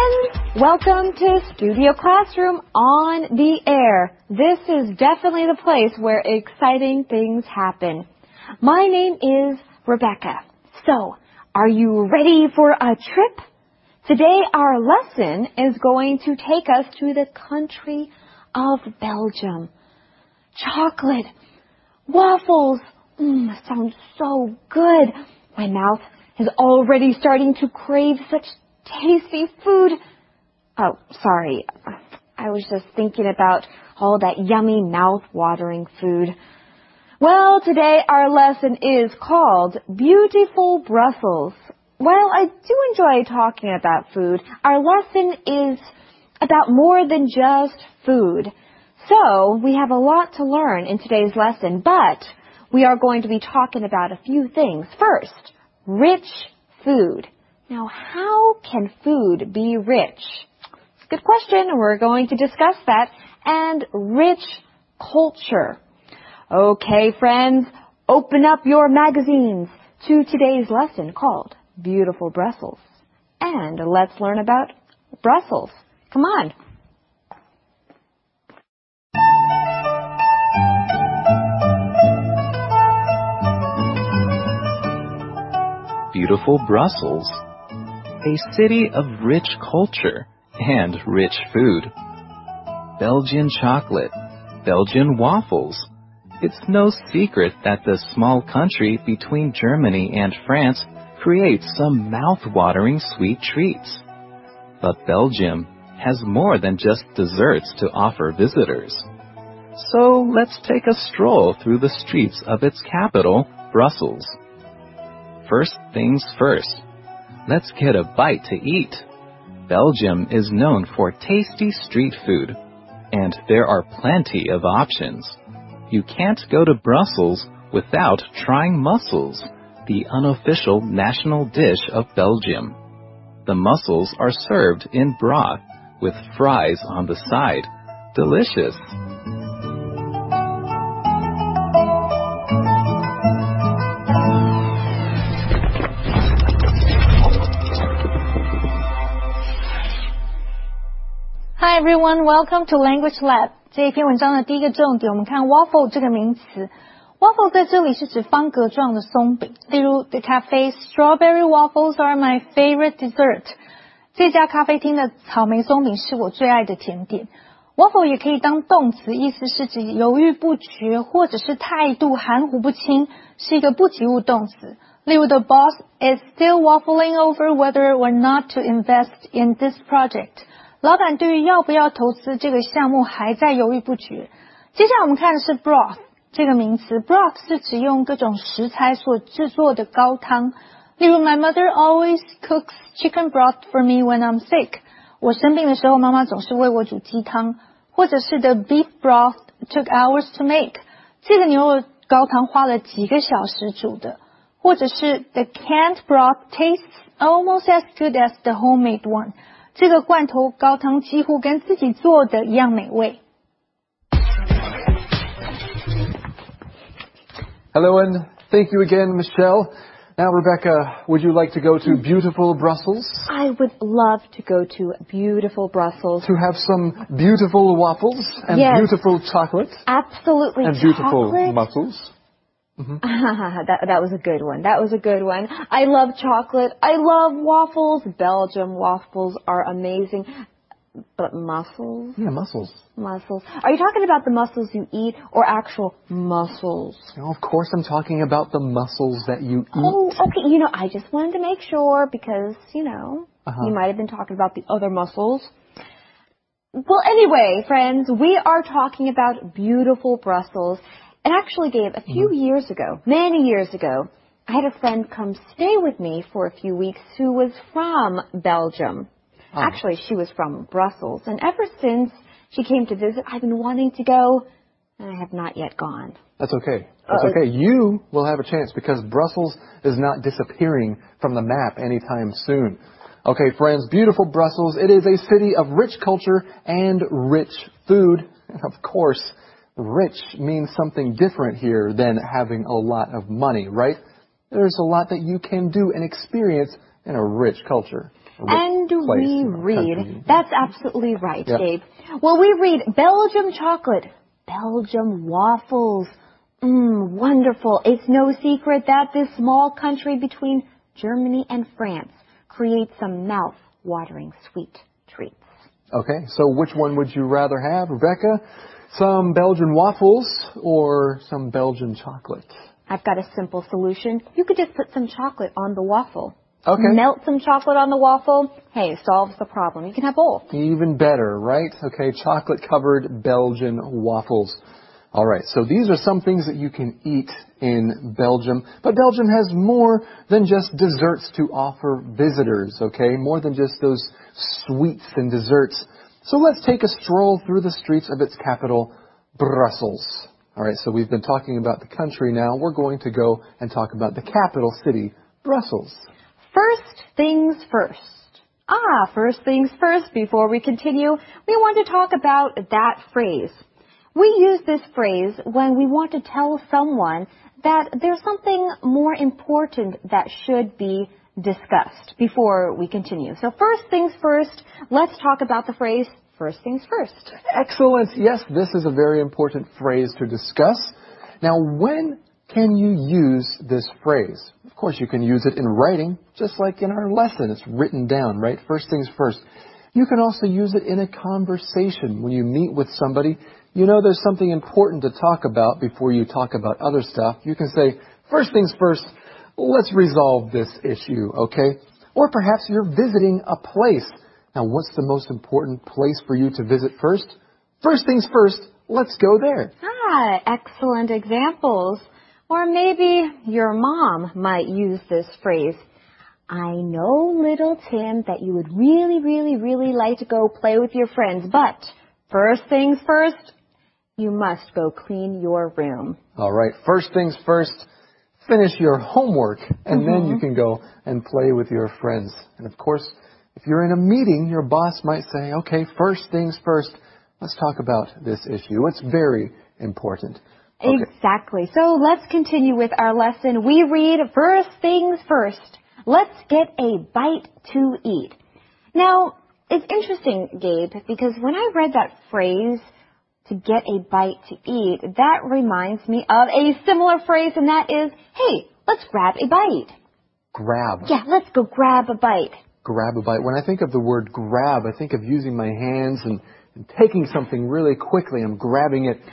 friends! Welcome to Studio Classroom on the air. This is definitely the place where exciting things happen. My name is Rebecca. So, are you ready for a trip? Today our lesson is going to take us to the country of Belgium. Chocolate, waffles, sounds so good. My mouth is already starting to crave such tasty food. Oh, sorry. I was just thinking about all that yummy mouth-watering food. Well, today our lesson is called Beautiful Brussels. While I do enjoy talking about food, our lesson is about more than just food. So, we have a lot to learn in today's lesson, but we are going to be talking about a few things. First, rich food. Now, how can food be rich? It's a good question. We're going to discuss that. And rich culture. Okay, friends, open up your magazines to today's lesson called Beautiful Brussels. And let's learn about Brussels. Come on. Beautiful Brussels, a city of rich culture and rich food. Belgian chocolate, Belgian waffles. It's no secret that the small country between Germany and France creates some mouth-watering sweet treats. But Belgium has more than just desserts to offer visitors. So let's take a stroll through the streets of its capital, Brussels. First things first, let's get a bite to eat. Belgium is known for tasty street food, and there are plenty of options. You can't go to Brussels without trying mussels, the unofficial national dish of Belgium. The mussels are served in broth with fries on the side. Delicious! Hi everyone, welcome to Language Lab. 这一篇文章的第一个重点，我们看 waffle 这个名词。waffle 在这里是指方格状的松饼，例如 The cafe's strawberry waffles are my favorite dessert. 这家咖啡厅的草莓松饼是我最爱的甜点。waffle 也可以当动词，意思是指犹豫不决或者是态度含糊不清，是一个不及物动词。例如 The boss is still waffling over whether or not to invest in this project. 老板对于要不要投资这个项目还在犹豫不决。接下来我们看的是 broth 这个名词。broth 是指用各种食材所制作的高汤。例如 My mother always cooks chicken broth for me when I'm sick. 我生病的时候，妈妈总是为我煮鸡汤。或者是 The beef broth took hours to make. 这个牛肉高汤花了几个小时煮的。或者是 The canned broth tastes almost as good as the homemade one.这个罐头高汤几乎跟自己做的一样美味。 Hello and thank you again, Michelle. Now, Rebecca, would you like to go to beautiful Brussels? I would love to go to beautiful Brussels. To have some beautiful waffles and beautiful chocolate. Absolutely. And beautiful mussels. That was a good one. That was a good one. I love chocolate. I love waffles. Belgium waffles are amazing. But mussels? Yeah, mussels. Mussels. Are you talking about the mussels you eat or actual mussels? No, of course I'm talking about the mussels that you eat. Oh, okay. I just wanted to make sure because, you might have been talking about the other mussels. Well, anyway, friends, we are talking about beautiful Brussels. And actually, Gabe, a few years ago, many years ago, I had a friend come stay with me for a few weeks who was from Belgium. Actually, she was from Brussels. And ever since she came to visit, I've been wanting to go, and I have not yet gone. That's okay. That's okay. You will have a chance because Brussels is not disappearing from the map anytime soon. Okay, friends, beautiful Brussels. It is a city of rich culture and rich food. And of course, rich means something different here than having a lot of money, right? There's a lot that you can do and experience in a rich culture. And place, we read. country. That's absolutely right, Yep. Gabe. Well, we read Belgium chocolate, Belgium waffles. Wonderful. It's no secret that this small country between Germany and France creates some mouth-watering sweet treats. Okay, so which one would you rather have, Rebecca? Some Belgian waffles or some Belgian chocolate? I've got a simple solution. You could just put some chocolate on the waffle. Okay. Melt some chocolate on the waffle. Hey, solves the problem. You can have both. Even better, right? Okay, chocolate-covered Belgian waffles. All right, so these are some things that you can eat in Belgium. But Belgium has more than just desserts to offer visitors, okay? More than just those sweets and desserts. So let's take a stroll through the streets of its capital, Brussels. All right, so we've been talking about the country now. We're going to go and talk about the capital city, Brussels. First things first. First things first. Before we continue, we want to talk about that phrase. We use this phrase when we want to tell someone that there's something more important that should be discussed before we continue. So first things first, let's talk about the phrase, first things first. Excellent. Yes, this is a very important phrase to discuss. Now, when can you use this phrase? Of course, you can use it in writing, just like in our lesson. It's written down, right? First things first. You can also use it in a conversation. When you meet with somebody, you know there's something important to talk about before you talk about other stuff. You can say, first things first, let's resolve this issue, okay? Or perhaps you're visiting a place. Now, what's the most important place for you to visit first? First things first, let's go there. Excellent examples. Or maybe your mom might use this phrase. I know, little Tim, that you would really, really, really like to go play with your friends, but first things first, you must go clean your room. All right, first things first, finish your homework, and then you can go and play with your friends. And of course, if you're in a meeting, your boss might say, okay, first things first, let's talk about this issue. It's very important. Okay. Exactly. So let's continue with our lesson. We read first things first. Let's get a bite to eat. Now, it's interesting, Gabe, because when I read that phrase, to get a bite to eat, that reminds me of a similar phrase, and that is, hey, let's grab a bite. Grab. Yeah, let's go grab a bite. Grab a bite. When I think of the word grab, I think of using my hands and taking something really quickly. I'm grabbing it.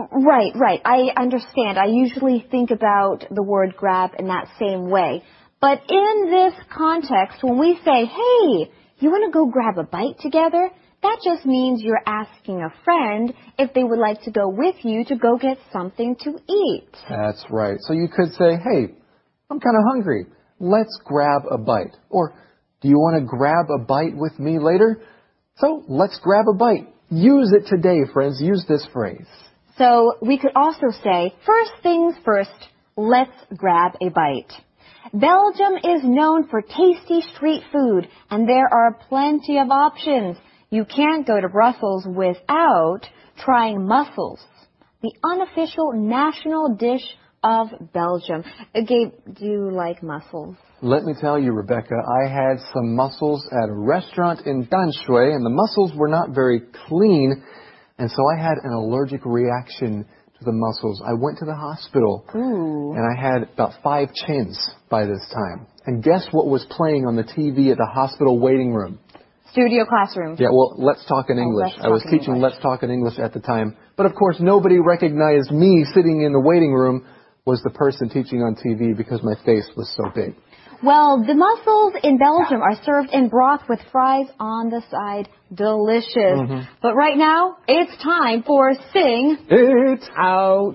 Right. I understand. I usually think about the word grab in that same way. But in this context, when we say, hey, you want to go grab a bite together? That just means you're asking a friend if they would like to go with you to go get something to eat. That's right. So you could say, hey, I'm kind of hungry. Let's grab a bite. Or, do you want to grab a bite with me later? So let's grab a bite. Use it today, friends. Use this phrase. So we could also say, first things first, let's grab a bite. Belgium is known for tasty street food, and there are plenty of options. You can't go to Brussels without trying mussels, the unofficial national dish of Belgium. Gabe, do you like mussels? Let me tell you, Rebecca, I had some mussels at a restaurant in Danshwe, and the mussels were not very clean, and so I had an allergic reaction to the mussels. I went to the hospital, and I had about 5 chins by this time. And guess what was playing on the TV at the hospital waiting room? Studio Classroom. Yeah, well, Let's Talk in English. I was teaching Let's Talk in English at the time. But of course, nobody recognized me sitting in the waiting room was the person teaching on TV because my face was so big. Well, the mussels in Belgium are served in broth with fries on the side. Delicious. But right now, it's time for Sing It Out.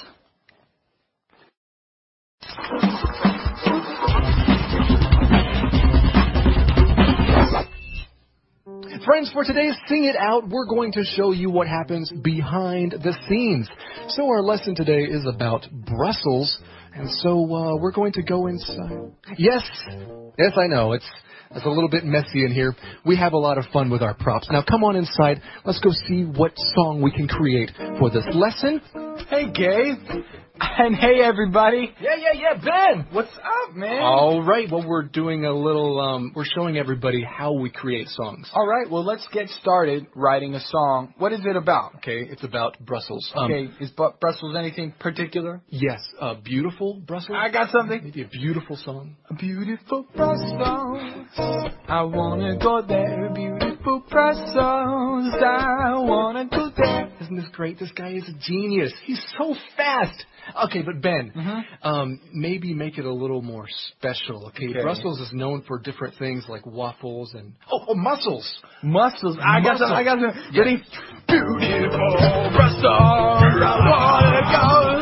Friends, for today's Sing It Out, we're going to show you what happens behind the scenes. So our lesson today is about Brussels, and so we're going to go inside. Yes, I know, it's a little bit messy in here. We have a lot of fun with our props. Now come on inside, let's go see what song we can create for this lesson. Hey, Gay, And hey, everybody. Yeah, Ben. What's up, man? All right, well, we're doing a little, we're showing everybody how we create songs. All right, well, let's get started writing a song. What is it about? Okay, it's about Brussels. Okay, is Brussels anything particular? Yes, beautiful Brussels. I got something. Maybe a beautiful song. A beautiful Brussels, I wanna go there. Beautiful Brussels, I wanna go there. Isn't this great? This guy is a genius. He's so fast. Okay, but Ben, maybe make it a little more special. Okay, Brussels is known for different things like waffles and mussels. Mussels. I got some. Yeah. Ready? Beautiful Brussels, I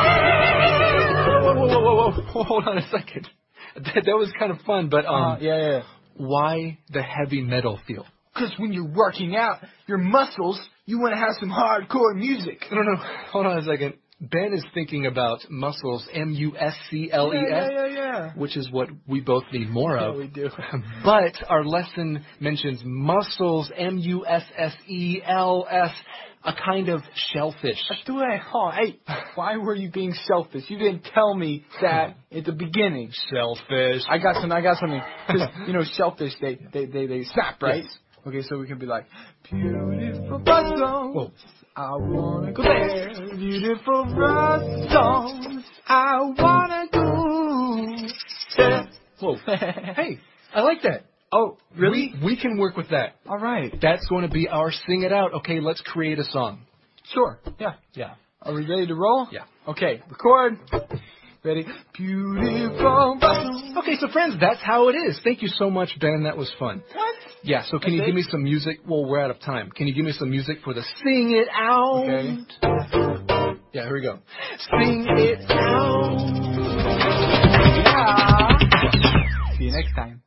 wanna go. Whoa, hold on a second. That was kind of fun, but yeah. why the heavy metal feel? Because when you're working out your muscles, you want to have some hardcore music. No, hold on a second. Ben is thinking about muscles, M-U-S-C-L-E-S, Yeah. which is what we both need more of. Yeah, we do. But our lesson mentions mussels, M-U-S-S-E-L-S, a kind of shellfish. Hey, why were you being selfish? You didn't tell me that at the beginning. Shellfish. I got something. Because, shellfish, they snap, right? Yes. Okay, so we can be like, beautiful Brussels, I wanna go there. Beautiful Brussels, I wanna go there. Whoa. Hey, I like that. Oh, really? We can work with that. All right. That's going to be our Sing It Out. Okay, let's create a song. Sure. Yeah. Are we ready to roll? Yeah. Okay, record. Ready? Beautiful Brussels. Okay, so friends, that's how it is. Thank you so much, Ben. That was fun. What? Yeah, so can you give me some music? Well, we're out of time. Can you give me some music for the Sing It Out? Okay. Yeah, here we go. Sing it out. Yeah. See you next time.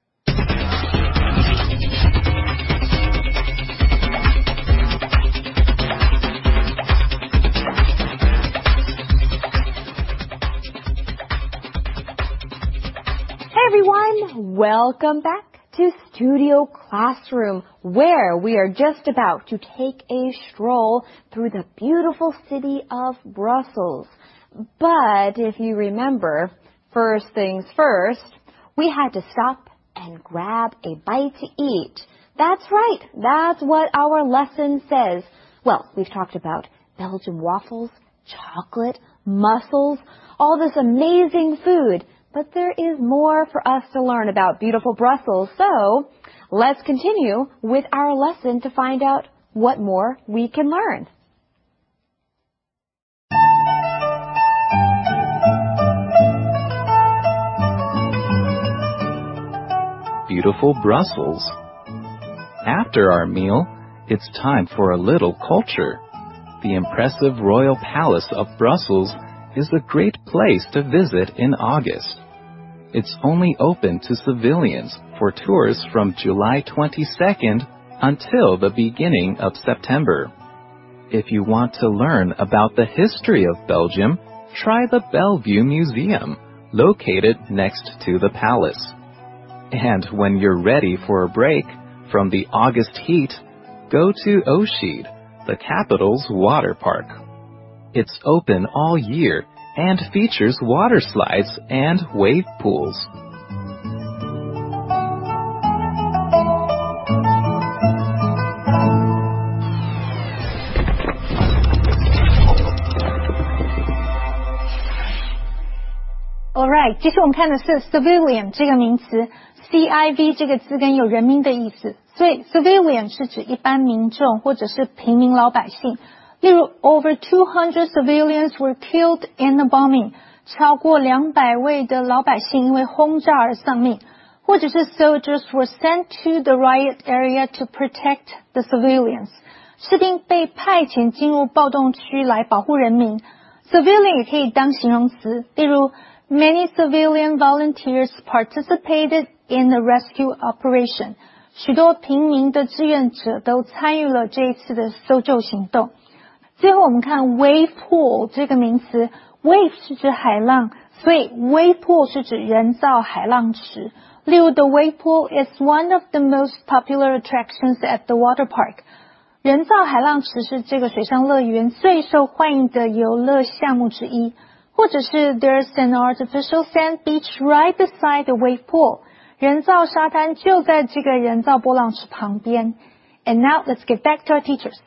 Hey everyone, welcome back to Studio Classroom, where we are just about to take a stroll through the beautiful city of Brussels. But if you remember, first things first, we had to stop and grab a bite to eat. That's right, that's what our lesson says. Well, we've talked about Belgian waffles, chocolate, mussels, all this amazing food. But there is more for us to learn about beautiful Brussels, so let's continue with our lesson to find out what more we can learn. Beautiful Brussels. After our meal, it's time for a little culture. The impressive Royal Palace of Brussels is a great place to visit in August. It's only open to civilians for tours from July 22nd until the beginning of September. If you want to learn about the history of Belgium, try the Bellevue Museum, located next to the palace. And when you're ready for a break from the August heat, go to Oschede, the capital's water park. It's open all year and features water slides and wave pools. Alright， 接着我们看的是 civilian 这个名词 ，CIV 这个字根有人民的意思，所以 civilian 是指一般民众或者是平民老百姓。例如 over 200 civilians were killed in the bombing， 超过200位的老百姓因为轰炸而丧命，或者是 soldiers were sent to the riot area to protect the civilians， 士兵被派遣进入暴动区来保护人民。civilian 也可以当形容词，例如Many civilian volunteers participated in the rescue operation. 许多平民的志愿者都参与了这一次的搜救行动。最后我们看 wave pool 这个名词 ，wave 是指海浪，所以 wave pool 是指人造海浪池。例如 The wave pool is one of the most popular attractions at the water park. 人造海浪池是这个水上乐园最受欢迎的游乐项目之一。 或者是 There's an artificial sand beach right beside the wave pool. 人造沙滩就在这个人造波浪池旁边。And now let's get back to our teachers.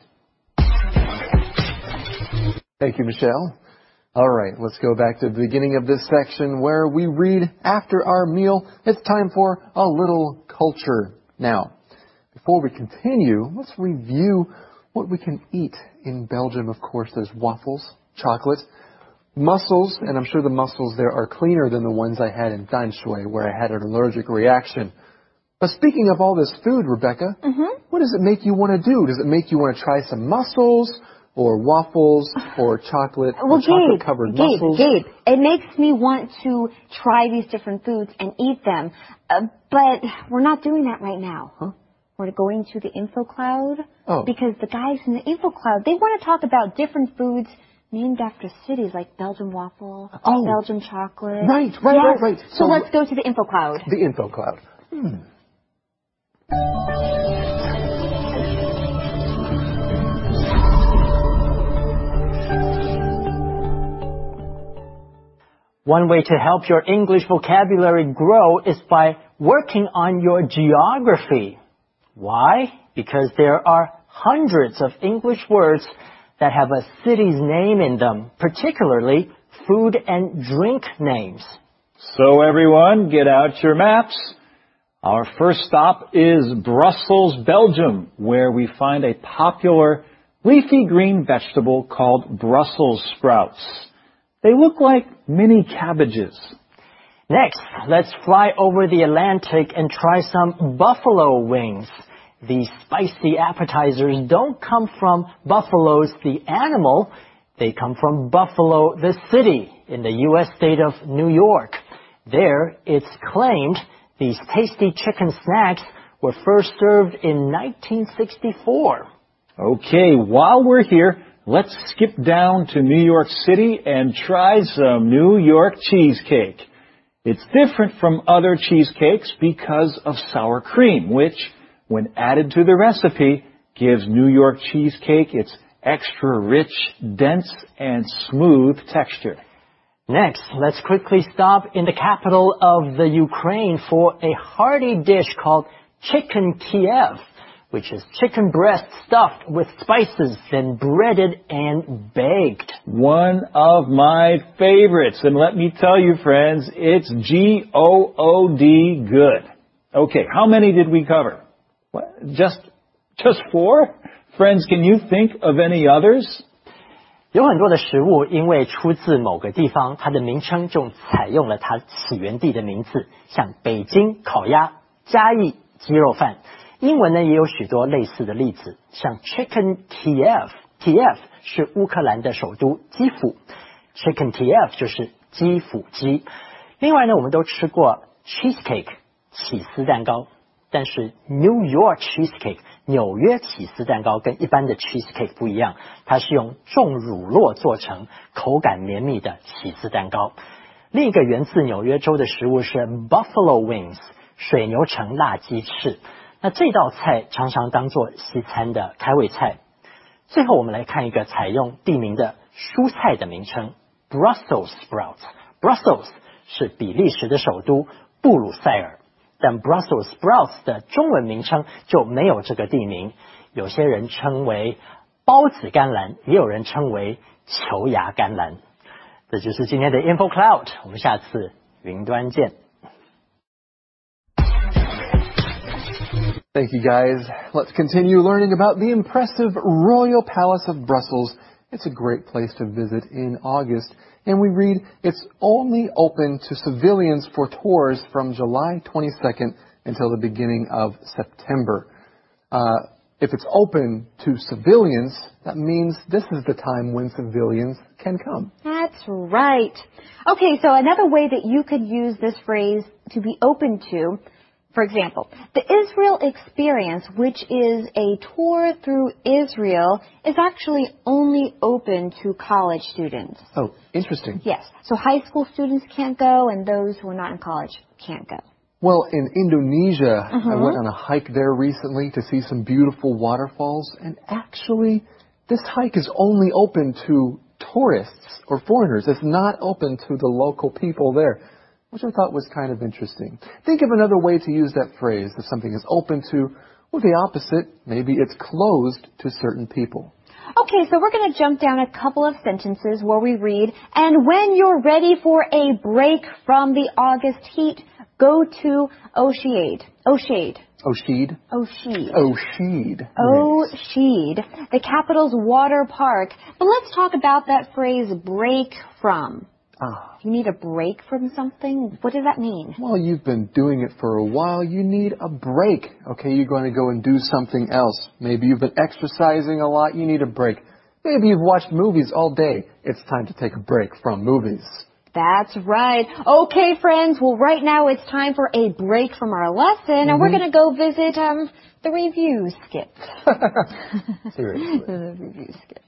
Thank you, Michelle. All right, let's go back to the beginning of this section where we read after our meal. It's time for a little culture. Now, before we continue, let's review what we can eat in Belgium. Of course, there's waffles, chocolate, mussels, and I'm sure the mussels there are cleaner than the ones I had in Danshui where I had an allergic reaction. But speaking of all this food, Rebecca, what does it make you want to do? Does it make you want to try some mussels or waffles or chocolate or chocolate-covered mussels? Gabe, it makes me want to try these different foods and eat them. But we're not doing that right now. Huh? We're going to the info cloud. Oh. Because the guys in the info cloud, they want to talk about different foods named after cities like Belgian waffle, Belgian chocolate. Right. So let's go to the info cloud. The info cloud. One way to help your English vocabulary grow is by working on your geography. Why? Because there are hundreds of English words that have a city's name in them, particularly food and drink names. So everyone, get out your maps. Our first stop is Brussels, Belgium, where we find a popular leafy green vegetable called Brussels sprouts. They look like mini cabbages. Next, let's fly over the Atlantic and try some buffalo wings. These spicy appetizers don't come from buffaloes, the animal. They come from Buffalo, the city, in the U.S. state of New York. There, it's claimed these tasty chicken snacks were first served in 1964. Okay, while we're here, let's skip down to New York City and try some New York cheesecake. It's different from other cheesecakes because of sour cream, which, when added to the recipe, gives New York cheesecake its extra rich, dense, and smooth texture. Next, let's quickly stop in the capital of the Ukraine for a hearty dish called chicken Kiev, which is chicken breast stuffed with spices, then breaded and baked. One of my favorites, and let me tell you, friends, it's G-O-O-D good. Okay, how many did we cover? What? Just 4? Friends, can you think of any others? 有很多的食物因为出自某个地方，它的名称就采用了它起源地的名字，像北京烤鸭、嘉义鸡肉饭。英文呢也有许多类似的例子，像 Chicken Kiev 是乌克兰的首都基辅 ，Chicken Kiev 就是基辅鸡。另外呢，我们都吃过 cheesecake 起司蛋糕，但是 New York cheesecake 纽约起司蛋糕跟一般的 cheesecake 不一样，它是用重乳酪做成，口感绵密的起司蛋糕。另一个源自纽约州的食物是 Buffalo Wings 水牛城辣鸡翅。那这道菜常常当作西餐的开胃菜。最后我们来看一个采用地名的蔬菜的名称 Brussels sprouts。Brussels 是比利时的首都布鲁塞尔，但 Brussels sprouts 的中文名称就没有这个地名。有些人称为包子甘蓝，也有人称为球芽甘蓝。这就是今天的 Info Cloud， 我们下次云端见。 Thank you, guys. Let's continue learning about the impressive Royal Palace of Brussels. It's a great place to visit in August. And we read it's only open to civilians for tours from July 22nd until the beginning of September. If it's open to civilians, that means this is the time when civilians can come. That's right. Okay, so another way that you could use this phrase to be open to, for example, the Israel Experience, which is a tour through Israel, is actually only open to college students. Oh, interesting. Yes. So high school students can't go, and those who are not in college can't go. Well, in Indonesia, I went on a hike there recently to see some beautiful waterfalls, and actually, this hike is only open to tourists or foreigners. It's not open to the local people there, which I thought was kind of interesting. Think of another way to use that phrase. If something is open to, well, the opposite, maybe it's closed to certain people. Okay, so we're going to jump down a couple of sentences where we read, and when you're ready for a break from the August heat, go to O'Shede. O'Shede. O'Shede? O'Shede. O'Shede. O'Shede, the capital's water park. But let's talk about that phrase, break from. You need a break from something? What does that mean? Well, you've been doing it for a while. You need a break. Okay, you're going to go and do something else. Maybe you've been exercising a lot. You need a break. Maybe you've watched movies all day. It's time to take a break from movies. That's right. Okay, friends. Well, right now it's time for a break from our lesson, and we're going to go visit the review skit. Seriously. The review skit.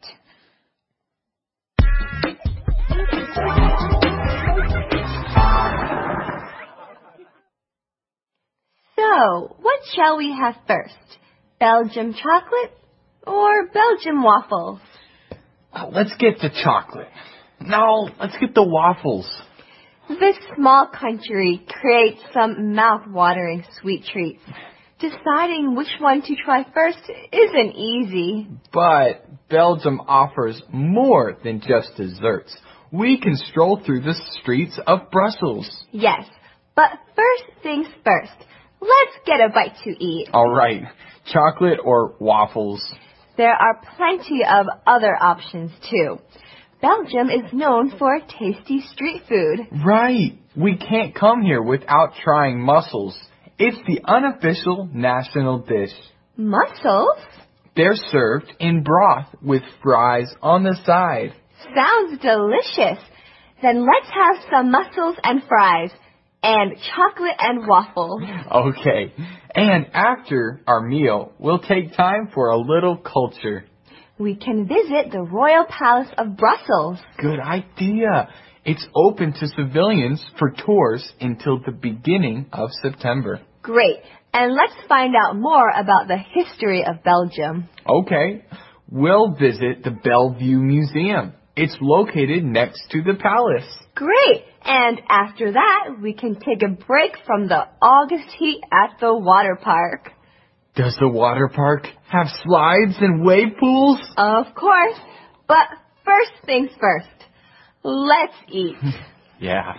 So, what shall we have first? Belgium chocolate or Belgian waffles? Let's get the chocolate. No, let's get the waffles. This small country creates some mouth-watering sweet treats. Deciding which one to try first isn't easy. But Belgium offers more than just desserts. We can stroll through the streets of Brussels. Yes, but first things first. Let's get a bite to eat. All right. Chocolate or waffles? There are plenty of other options, too. Belgium is known for tasty street food. Right. We can't come here without trying mussels. It's the unofficial national dish. Mussels? They're served in broth with fries on the side. Sounds delicious. Then let's have some mussels and fries. And chocolate and waffles. Okay. And after our meal, we'll take time for a little culture. We can visit the Royal Palace of Brussels. Good idea. It's open to civilians for tours until the beginning of September. Great. And let's find out more about the history of Belgium. Okay. We'll visit the Bellevue Museum. It's located next to the palace. Great. And after that, we can take a break from the August heat at the water park. Does the water park have slides and wave pools? Of course. But first things first. Let's eat. Yeah.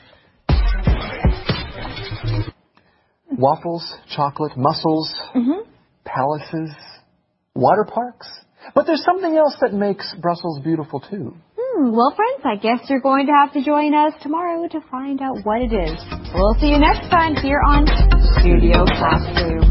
Waffles, chocolate, mussels, palaces, water parks. But there's something else that makes Brussels beautiful, too. Well, friends, I guess you're going to have to join us tomorrow to find out what it is. We'll see you next time here on Studio Classroom.